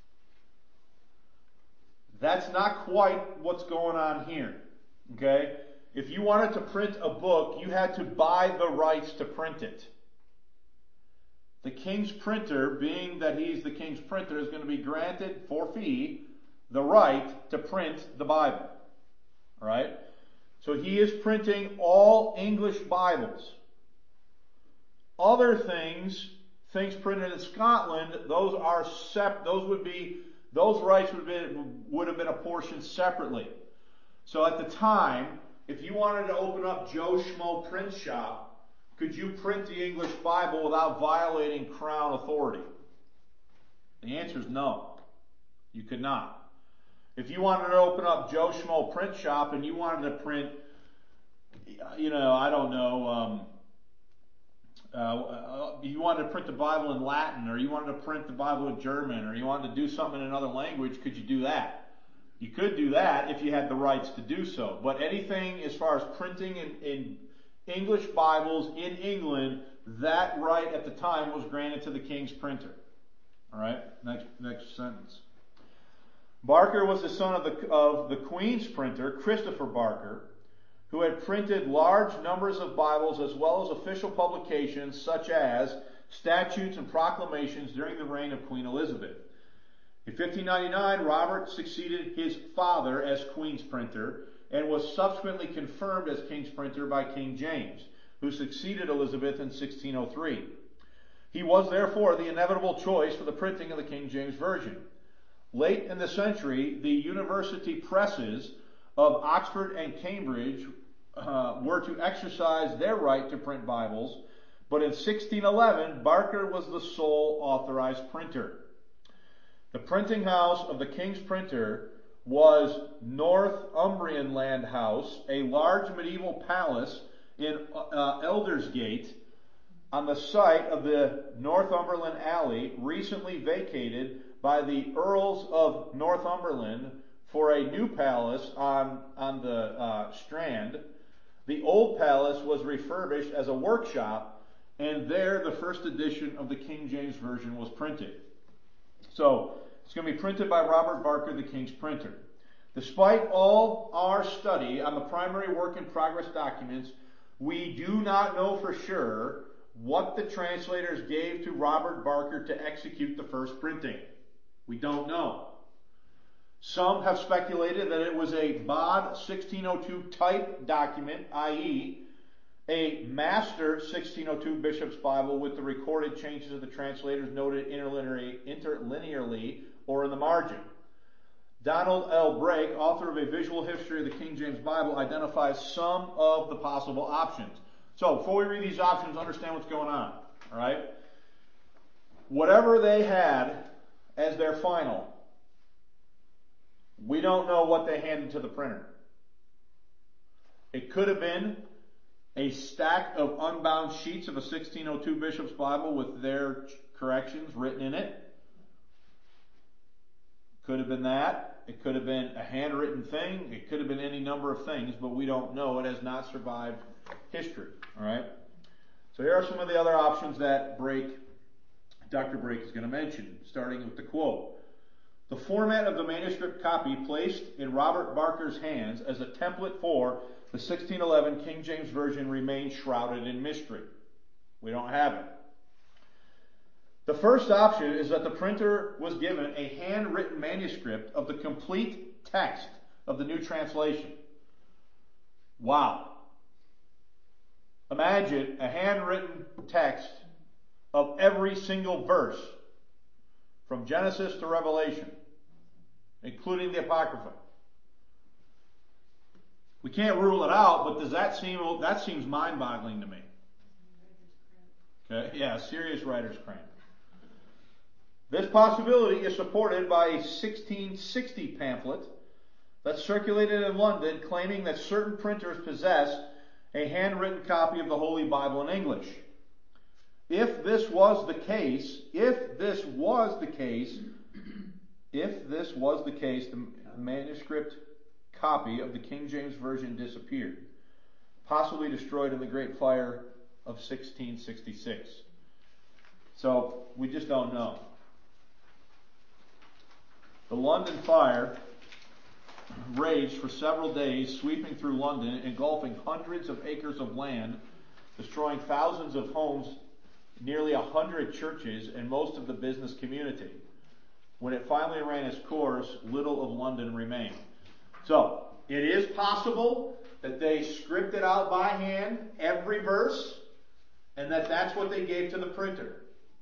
That's not quite what's going on here. Okay? If you wanted to print a book, you had to buy the rights to print it. The King's Printer, being that he's the King's Printer, is going to be granted for fee the right to print the Bible. Alright? So he is printing all English Bibles. Other things, things printed in Scotland, those are sep- those would be, those rights would have been, would have been apportioned separately. So at the time, if you wanted to open up Joe Schmo Print Shop, could you print the English Bible without violating Crown authority? The answer is no. You could not. If you wanted to open up Joe Schmo Print Shop and you wanted to print, you know, I don't know, um, uh, you wanted to print the Bible in Latin, or you wanted to print the Bible in German, or you wanted to do something in another language, could you do that? You could do that if you had the rights to do so. But anything as far as printing in, in English Bibles in England, that right at the time was granted to the King's Printer. Alright, next, next sentence. Barker was the son of the, of the Queen's Printer, Christopher Barker, who had printed large numbers of Bibles as well as official publications such as statutes and proclamations during the reign of Queen Elizabeth. In fifteen ninety-nine, Robert succeeded his father as Queen's Printer and was subsequently confirmed as King's Printer by King James, who succeeded Elizabeth in sixteen oh three. He was therefore the inevitable choice for the printing of the King James Version. Late in the century, the university presses of Oxford and Cambridge uh, were to exercise their right to print Bibles, but in sixteen eleven, Barker was the sole authorized printer. The printing house of the King's Printer was Northumberland House, a large medieval palace in uh, Eldersgate on the site of the Northumberland Alley, recently vacated by the Earls of Northumberland for a new palace on, on the uh, Strand. The old palace was refurbished as a workshop, and there the first edition of the King James Version was printed. So, it's going to be printed by Robert Barker, the King's Printer. Despite all our study on the primary work in progress documents, we do not know for sure what the translators gave to Robert Barker to execute the first printing. We don't know. Some have speculated that it was a B O D sixteen oh two type document, that is, A master sixteen oh two Bishop's Bible with the recorded changes of the translators noted interlinearly, interlinearly or in the margin. Donald L. Brake, author of A Visual History of the King James Bible, identifies some of the possible options. So, before we read these options, understand what's going on. All right? Whatever they had as their final, we don't know what they handed to the printer. It could have been a stack of unbound sheets of a sixteen oh two Bishop's Bible with their corrections written in it. Could have been that. It could have been a handwritten thing. It could have been any number of things, but we don't know. It has not survived history. All right? So here are some of the other options that Brake, Doctor Brake is going to mention, starting with the quote. The format of the manuscript copy placed in Robert Barker's hands as a template for the sixteen eleven King James Version remains shrouded in mystery. We don't have it. The first option is that the printer was given a handwritten manuscript of the complete text of the new translation. Wow. Imagine a handwritten text of every single verse from Genesis to Revelation, including the Apocrypha. We can't rule it out, but does that seem, that seems mind-boggling to me. Okay, yeah, serious writer's cramp. This possibility is supported by a sixteen sixty pamphlet that circulated in London claiming that certain printers possessed a handwritten copy of the Holy Bible in English. If this was the case, if this was the case, if this was the case, the manuscript copy of the King James Version disappeared, possibly destroyed in the Great Fire of sixteen sixty-six. So, we just don't know. The London fire raged for several days, sweeping through London, engulfing hundreds of acres of land, destroying thousands of homes, nearly a hundred churches, and most of the business community. When it finally ran its course, little of London remained. So, it is possible that they scripted out by hand every verse, and that that's what they gave to the printer.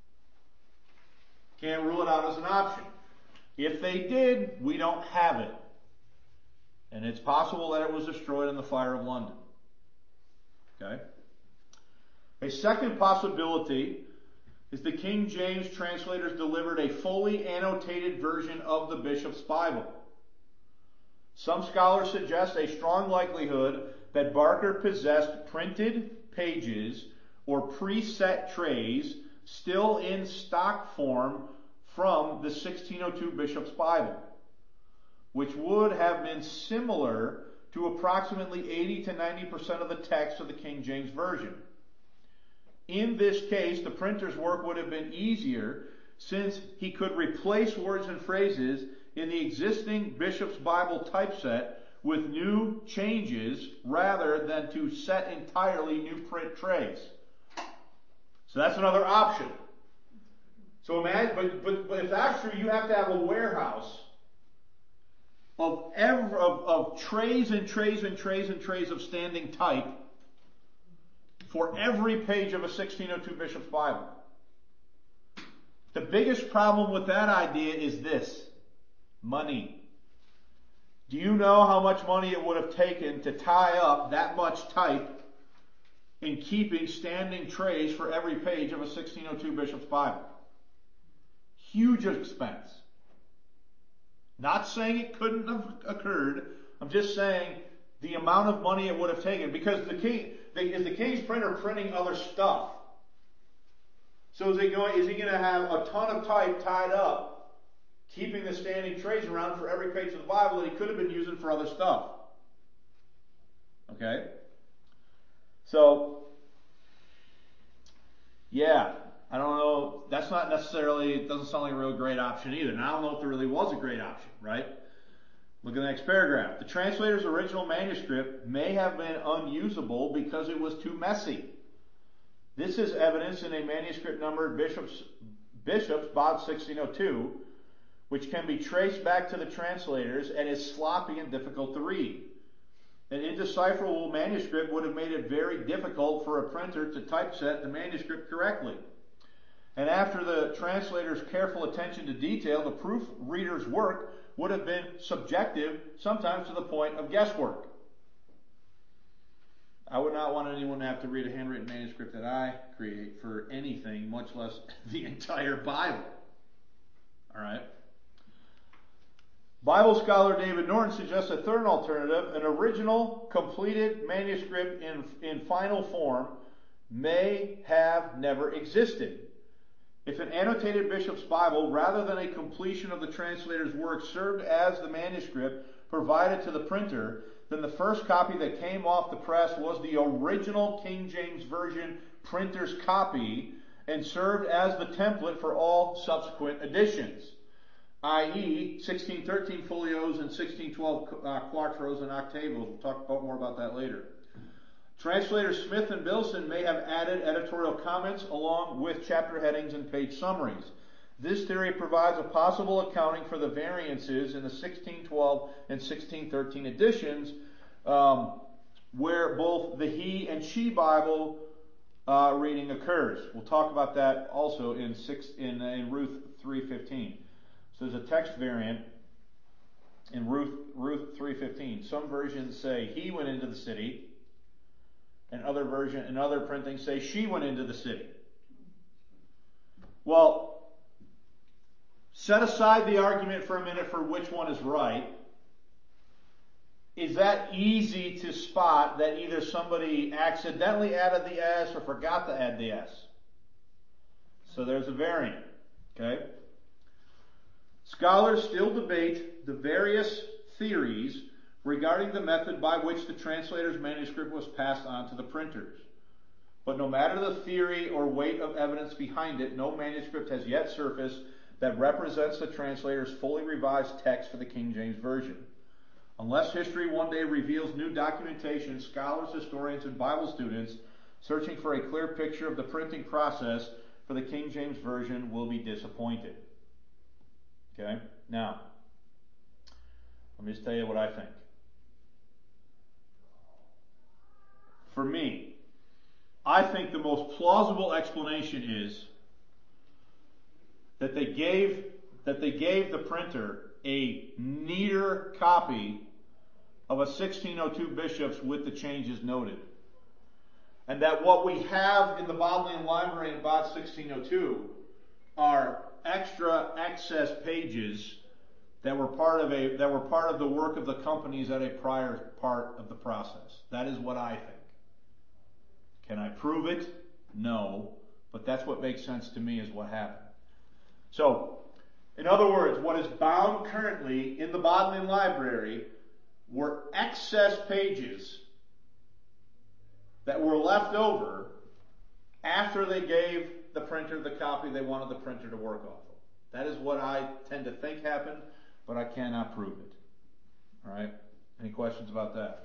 Can't rule it out as an option. If they did, we don't have it. And it's possible that it was destroyed in the fire of London. Okay? A second possibility is the King James translators delivered a fully annotated version of the Bishop's Bible. Some scholars suggest a strong likelihood that Barker possessed printed pages or preset trays still in stock form from the sixteen oh two Bishop's Bible, which would have been similar to approximately eighty to ninety percent of the text of the King James Version. In this case, the printer's work would have been easier since he could replace words and phrases in the existing Bishop's Bible typeset with new changes rather than to set entirely new print trays. So that's another option. So imagine, but, but, but if that's true, you have to have a warehouse of, every, of, of trays and trays and trays and trays of standing type for every page of a sixteen oh two Bishop's Bible. The biggest problem with that idea is this: money. Do you know how much money it would have taken to tie up that much type in keeping standing trays for every page of a sixteen oh two Bishop's Bible? Huge expense. Not saying it couldn't have occurred. I'm just saying the amount of money it would have taken, because the king, the, is the king's printer printing other stuff? So is he going? Is he going to have a ton of type tied up, keeping the standing trays around for every page of the Bible that he could have been using for other stuff? Okay. So, yeah. I don't know, that's not necessarily, it doesn't sound like a real great option either. And I don't know if there really was a great option, right? Look at the next paragraph. The translator's original manuscript may have been unusable because it was too messy. This is evidenced in a manuscript numbered Bishop's, Bishop's Bod sixteen oh two, which can be traced back to the translators and is sloppy and difficult to read. An indecipherable manuscript would have made it very difficult for a printer to typeset the manuscript correctly. And after the translator's careful attention to detail, the proofreader's work would have been subjective, sometimes to the point of guesswork. I would not want anyone to have to read a handwritten manuscript that I create for anything, much less the entire Bible. All right? Bible scholar David Norton suggests a third alternative: an original, completed manuscript in, in final form may have never existed. If an annotated bishop's Bible, rather than a completion of the translator's work, served as the manuscript provided to the printer, then the first copy that came off the press was the original King James Version printer's copy and served as the template for all subsequent editions, that is sixteen thirteen folios and sixteen twelve uh, quartos and octavos. We'll talk about more about that later. Translators Smith and Bilson may have added editorial comments along with chapter headings and page summaries. This theory provides a possible accounting for the variances in the sixteen twelve and sixteen thirteen editions, um, where both the he and she Bible uh, reading occurs. We'll talk about that also in six in, uh, in Ruth three fifteen. So there's a text variant in Ruth Ruth three fifteen. Some versions say he went into the city, and other version and other printings say she went into the city. Well, set aside the argument for a minute for which one is right. Is that easy to spot that either somebody accidentally added the S or forgot to add the S? So there's a variant. Okay? Scholars still debate the various theories regarding the method by which the translator's manuscript was passed on to the printers. But no matter the theory or weight of evidence behind it, no manuscript has yet surfaced that represents the translator's fully revised text for the King James Version. Unless history one day reveals new documentation, scholars, historians, and Bible students searching for a clear picture of the printing process for the King James Version will be disappointed. Okay? Now, let me just tell you what I think. For me, I think the most plausible explanation is that they gave that they gave the printer a neater copy of a sixteen oh two bishops with the changes noted. And that what we have in the Bodleian Library in about sixteen oh two are extra excess pages that were part of a that were part of the work of the companies at a prior part of the process. That is what I think. Can I prove it? No. But that's what makes sense to me is what happened. So, in other words, what is bound currently in the Bodleian Library were excess pages that were left over after they gave the printer the copy they wanted the printer to work off of. That is what I tend to think happened, but I cannot prove it. All right? Any questions about that?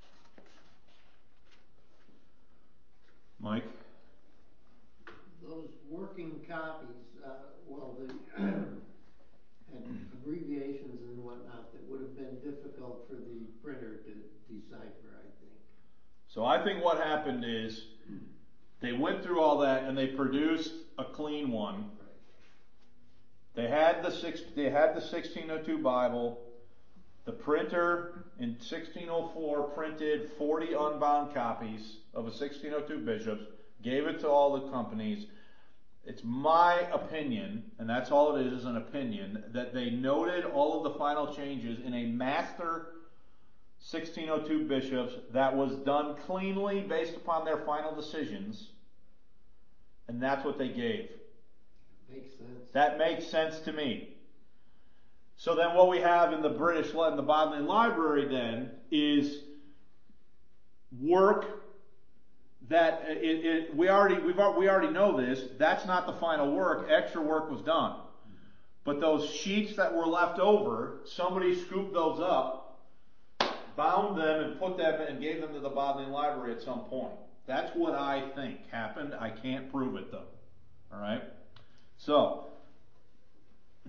Mike? Those working copies, uh, well, the had abbreviations and whatnot that would have been difficult for the printer to decipher, I think. So I think what happened is they went through all that and they produced a clean one. They had the six, they had the sixteen oh two Bible. The printer in sixteen oh four printed forty unbound copies of a sixteen oh two bishops, gave it to all the companies. It's my opinion, and that's all it is, is an opinion, that they noted all of the final changes in a master sixteen oh two bishops that was done cleanly based upon their final decisions, and that's what they gave. Makes sense. That makes sense to me. So then what we have in the British, in the Bodleian Library then, is work that it, it, we already we've we already know this. That's not the final work. Extra work was done, but those sheets that were left over, somebody scooped those up, bound them, and put them and gave them to the Bodleian Library at some point. That's what I think happened. I can't prove it though. All right. So,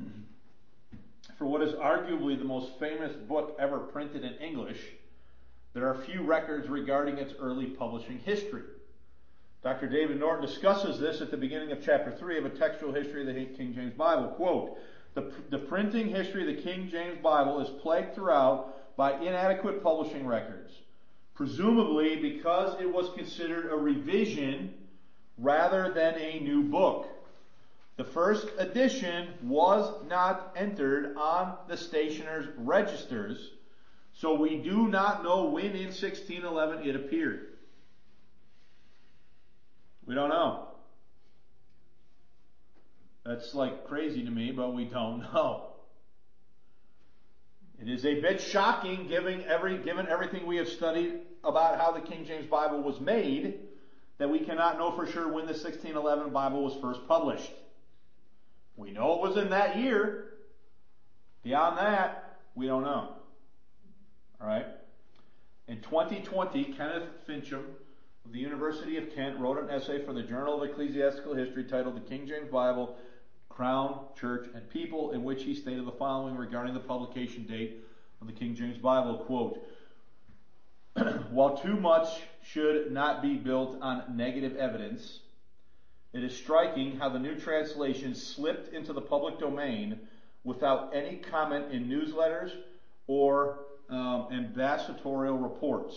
for what is arguably the most famous book ever printed in English, there are few records regarding its early publishing history. Doctor David Norton discusses this at the beginning of chapter three of A Textual History of the King James Bible. Quote, the, the printing history of the King James Bible is plagued throughout by inadequate publishing records, presumably because it was considered a revision rather than a new book. The first edition was not entered on the stationer's registers, so we do not know when in sixteen eleven it appeared. We don't know. That's like crazy to me, but we don't know. It is a bit shocking given, every, given everything we have studied about how the King James Bible was made, that we cannot know for sure when the sixteen eleven Bible was first published. We know it was in that year. Beyond that, we don't know. Alright? In twenty twenty, Kenneth Fincham of the University of Kent wrote an essay for the Journal of Ecclesiastical History titled The King James Bible, Crown, Church, and People, in which he stated the following regarding the publication date of the King James Bible. Quote, while too much should not be built on negative evidence, it is striking how the new translation slipped into the public domain without any comment in newsletters or um, ambassadorial reports.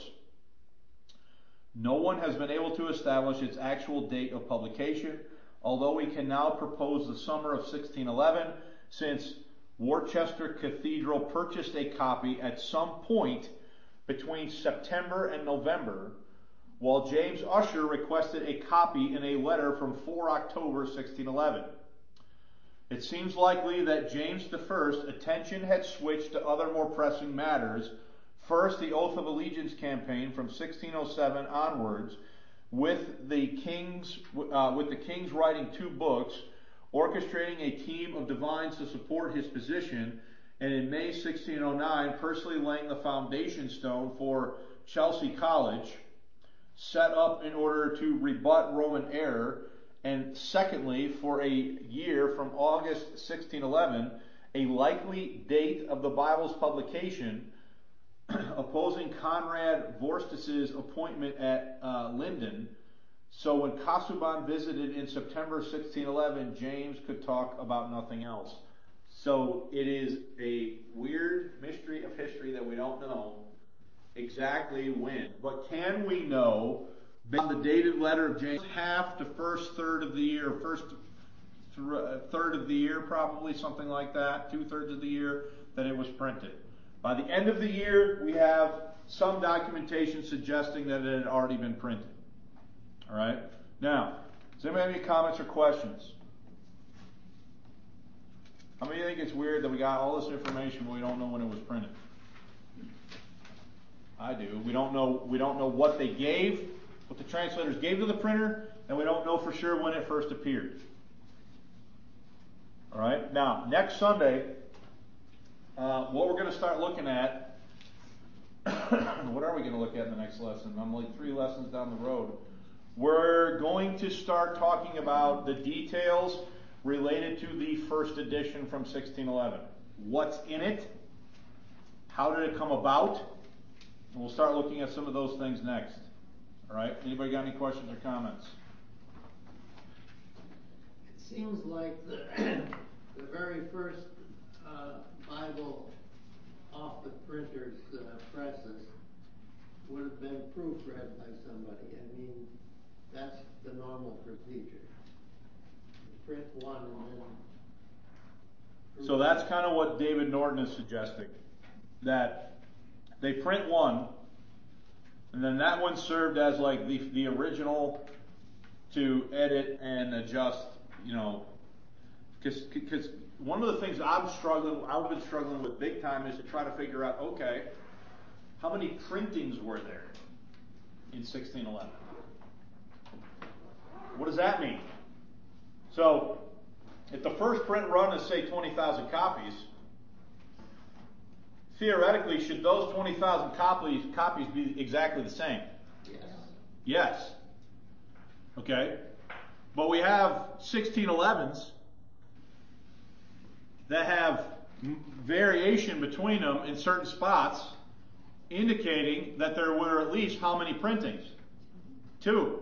No one has been able to establish its actual date of publication, although we can now propose the summer of sixteen eleven, since Worcester Cathedral purchased a copy at some point between September and November, while James Ussher requested a copy in a letter from the fourth of October sixteen eleven. It seems likely that James the First's attention had switched to other more pressing matters. First, the Oath of Allegiance campaign from sixteen oh seven onwards, with the king's uh, with the king's writing two books, orchestrating a team of divines to support his position, and in May sixteen oh nine, personally laying the foundation stone for Chelsea College, set up in order to rebut Roman error, and secondly, for a year from August sixteen eleven, a likely date of the Bible's publication, opposing Conrad Vorstis's appointment at uh, Linden. So when Casaubon visited in September sixteen eleven, James could talk about nothing else. So it is a weird mystery of history that we don't know exactly when. But can we know, based on the dated letter of James, half to first third of the year, first th- third of the year, probably something like that, two thirds of the year, that it was printed. By the end of the year, we have some documentation suggesting that it had already been printed. All right? Now, does anybody have any comments or questions? How many of you think it's weird that we got all this information but we don't know when it was printed? I do. We don't know, we don't know what they gave, what the translators gave to the printer, and we don't know for sure when it first appeared. All right? Now, next Sunday, Uh, what we're going to start looking at, what are we going to look at in the next lesson? I'm like three lessons down the road. We're going to start talking about the details related to the first edition from sixteen eleven. What's in it? How did it come about? And we'll start looking at some of those things next. All right? Anybody got any questions or comments? It seems like the, the very first uh, Bible off the printer's uh, presses would have been proofread by somebody. I mean, that's the normal procedure. You print one and then... So that's kind of what David Norton is suggesting. That they print one, and then that one served as like the, the original to edit and adjust, you know, because because one of the things I'm struggling, I've been struggling with big time is to try to figure out, okay, how many printings were there in sixteen eleven? What does that mean? So, if the first print run is, say, twenty thousand copies, theoretically, should those twenty thousand copies, copies be exactly the same? Yes. Yes. Okay. But we have sixteen elevens that have variation between them in certain spots, indicating that there were at least how many printings? Two.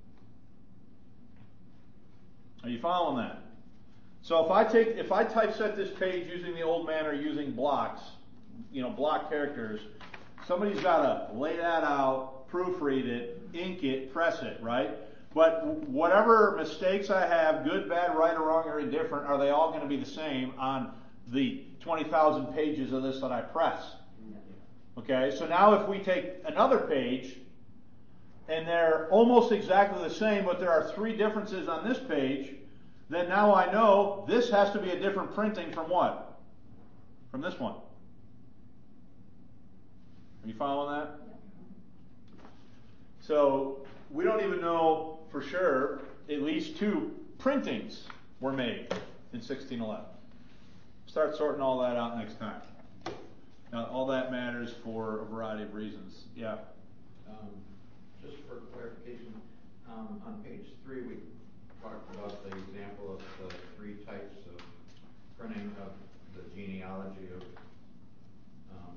Are you following that? So if I take, if I typeset this page using the old manner, using blocks, you know, block characters, somebody's got to lay that out, proofread it, ink it, press it, right? But whatever mistakes I have, good, bad, right, or wrong, or indifferent, are they all going to be the same on the twenty thousand pages of this that I press? Okay, so now if we take another page, and they're almost exactly the same, but there are three differences on this page, then now I know this has to be a different printing from what? From this one. Are you following that? So we don't even know for sure at least two printings were made in sixteen eleven. Start sorting all that out next time. Now, all that matters for a variety of reasons. Yeah. Um, just for clarification, um, on page three, we talked about the example of the three types of printing of the genealogy of um,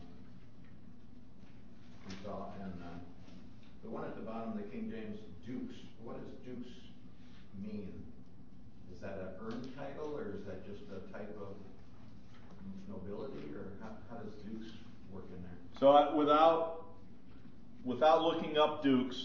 Esau, and uh, the one at the bottom, the King James Dukes. What does Dukes mean? Is that an earned title, or is that just a type of nobility, or how, how does Dukes work in there? So I, without without looking up Dukes,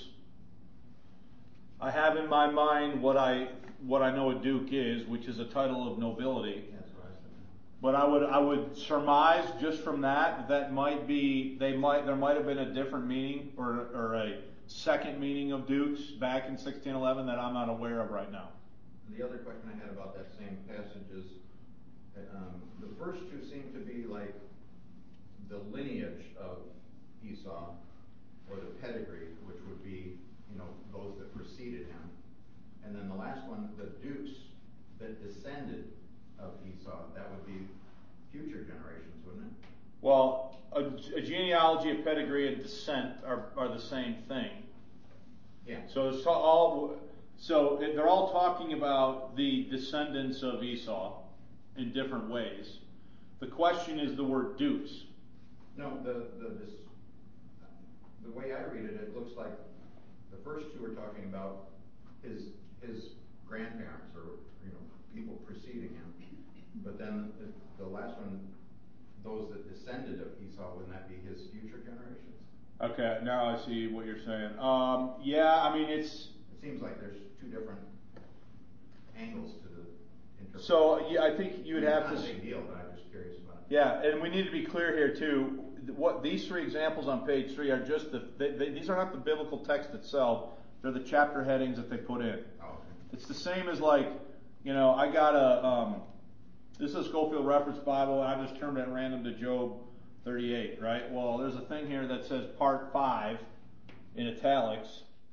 I have in my mind what I what I know a Duke is, which is a title of nobility. That's what I said. But I would I would surmise just from that that might be they might there might have been a different meaning or or a second meaning of Dukes back in sixteen eleven that I'm not aware of right now. The other question I had about that same passage is, um, the first two seem to be like the lineage of Esau, or the pedigree, which would be, you know, those that preceded him. And then the last one, the Dukes that descended of Esau, that would be future generations, wouldn't it? Well, a, a genealogy, a pedigree, and descent are, are the same thing. Yeah. So it's all so they're all talking about the descendants of Esau in different ways. The question is the word Dukes. No, the the this, the way I read it, it looks like the first two are talking about his his grandparents, or you know, people preceding him. But then the, the last one, those that descended of Esau, wouldn't that be his future generations? Okay, now I see what you're saying. Um, yeah, I mean it's. It seems like there's two different angles to the interpretation. So yeah, I think you would I mean, have it's to. not a big deal, but I'm just curious about it. Yeah, and we need to be clear here too. What these three examples on page three are just the. They, they, these are not the biblical text itself. They're the chapter headings that they put in. Oh, okay. It's the same as like, you know, I got a. Um, this is a Schofield Reference Bible. I just turned at random to Job thirty-eight, right? Well, there's a thing here that says Part Five in italics.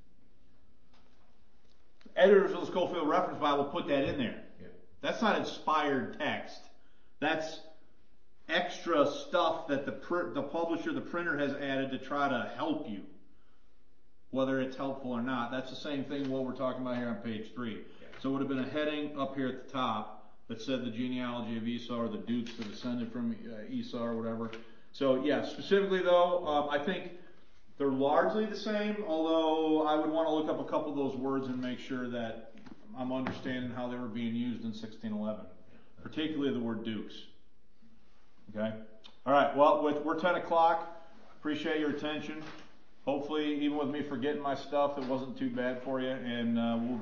Editors of the Schofield Reference Bible put that in there. Yeah. That's not inspired text. That's extra stuff that the pr- the publisher, the printer, has added to try to help you, whether it's helpful or not. That's the same thing what we're talking about here on page three. Yeah. So it would have been a heading up here at the top that said the genealogy of Esau, or the Dukes that descended from uh, Esau, or whatever. So yeah, specifically though, um, I think they're largely the same, although I would want to look up a couple of those words and make sure that I'm understanding how they were being used in sixteen eleven, particularly the word Dukes. Okay? All right, well, with, we're ten o'clock. Appreciate your attention. Hopefully, even with me forgetting my stuff, it wasn't too bad for you, and uh, we'll